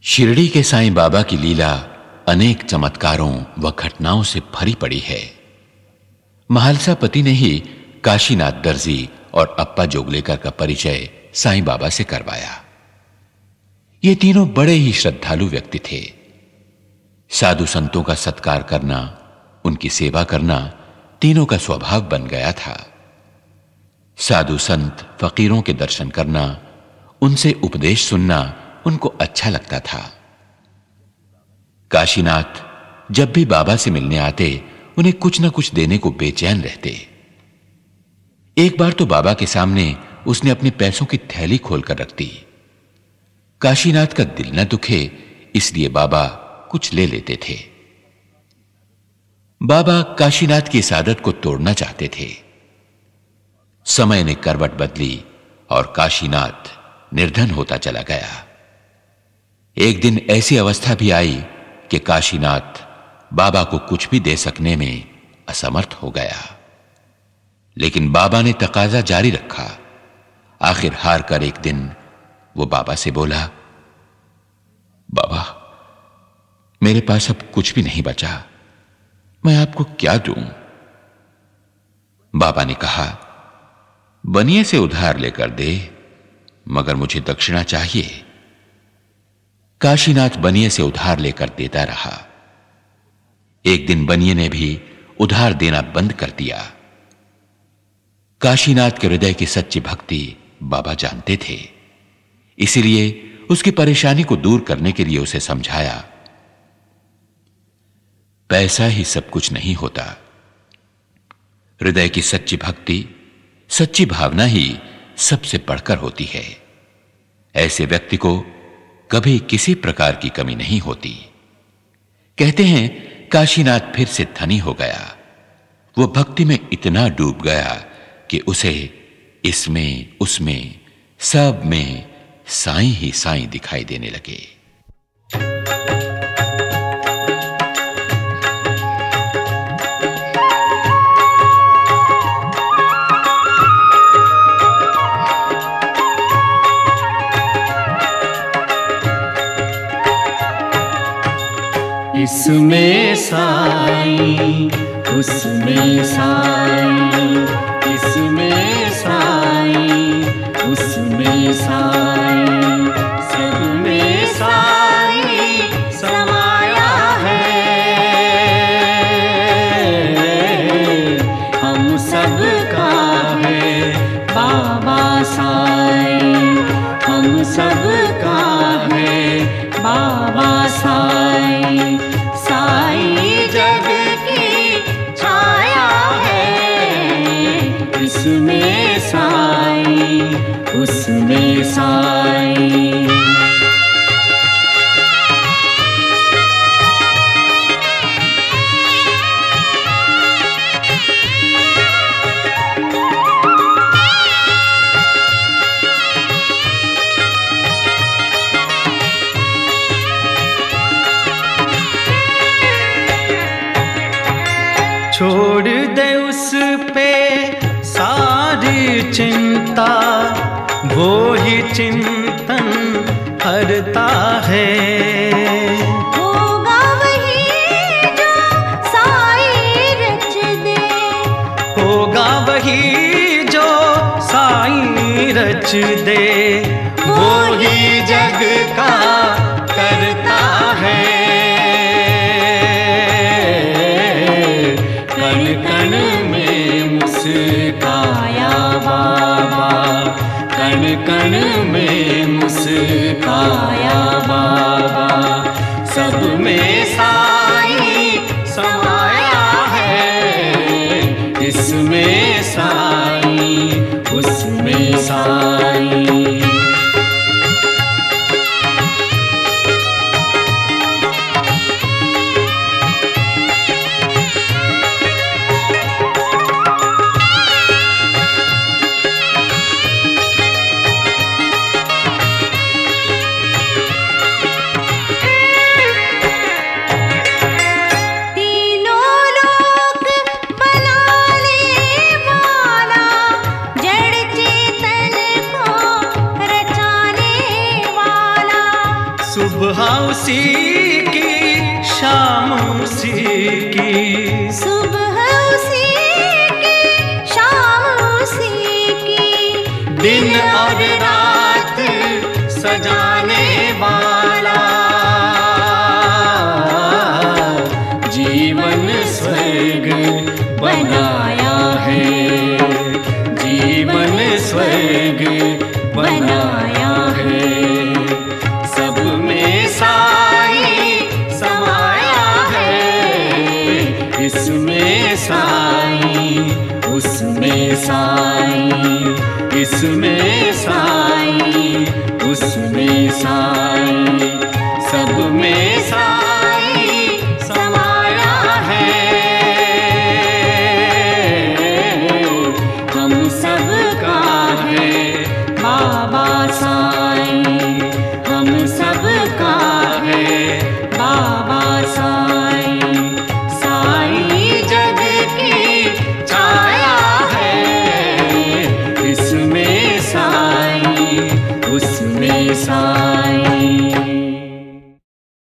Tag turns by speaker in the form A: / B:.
A: शिरडी के साईं बाबा की लीला अनेक चमत्कारों व घटनाओं से भरी पड़ी है। महालसा पति ने ही काशीनाथ दर्जी और अप्पा जोगलेकर का परिचय साईं बाबा से करवाया। ये तीनों बड़े ही श्रद्धालु व्यक्ति थे। साधु संतों का सत्कार करना, उनकी सेवा करना तीनों का स्वभाव बन गया था। साधु संत फकीरों के दर्शन करना, उनसे उपदेश सुनना उनको अच्छा लगता था। काशीनाथ जब भी बाबा से मिलने आते उन्हें कुछ न कुछ देने को बेचैन रहते। एक बार तो बाबा के सामने उसने अपने पैसों की थैली खोलकर रख दी। काशीनाथ का दिल न दुखे इसलिए बाबा कुछ ले लेते थे। बाबा काशीनाथ की इस आदत को तोड़ना चाहते थे। समय ने करवट बदली और काशीनाथ निर्धन होता चला गया। एक दिन ऐसी अवस्था भी आई कि काशीनाथ बाबा को कुछ भी दे सकने में असमर्थ हो गया। लेकिन बाबा ने तकाजा जारी रखा। आखिर हार कर एक दिन वो बाबा से बोला, बाबा, मेरे पास अब कुछ भी नहीं बचा, मैं आपको क्या दूं? बाबा ने कहा, बनिए से उधार लेकर दे, मगर मुझे दक्षिणा चाहिए। काशीनाथ बनिए से उधार लेकर देता रहा। एक दिन बनिए ने भी उधार देना बंद कर दिया। काशीनाथ के हृदय की सच्ची भक्ति बाबा जानते थे, इसलिए उसकी परेशानी को दूर करने के लिए उसे समझाया, पैसा ही सब कुछ नहीं होता। हृदय की सच्ची भक्ति, सच्ची भावना ही सबसे बढ़कर होती है। ऐसे व्यक्ति को कभी किसी प्रकार की कमी नहीं होती। कहते हैं काशीनाथ फिर से धनी हो गया। वो भक्ति में इतना डूब गया कि उसे इसमें उसमें सब में साईं ही साईं दिखाई देने लगे।
B: इसमें साईं, उसमें साईं, इसमें साईं, उसमें साईं, सब में साईं समाया है। हम सब का है बाबा साईं, हम सब का है बाबा साईं। साईं जग की छाया है, इसमें साईं, उसमें साईं। छोड़ दे उस पे सारी चिंता, वो ही चिंतन हरता है।
C: होगा वही जो साईं रच दे,
B: होगा वही जो साईं रच दे, वो ही जग का करता है। कण कण में मुस्काया बाबा, कण कण में मुस्काया बाबा, सब में साईं समाया है। इसमें साईं, उसमें साईं। सुबह उसी की, शाम उसी की,
C: सुबह उसी की, शाम उसी की,
B: दिन और रात सजाने वाला, जीवन स्वर्ग बनाया है, जीवन स्वर्ग बनाया है। सब में साई समाया है, इसमें साई, उसमें साई, इसमें साई, उसमें साई, सब में साई समाया है। हम सब का है बाबा साई, हम सब का है बाबा साई। साई जग की छाया है, इसमें साई, उसमें साई।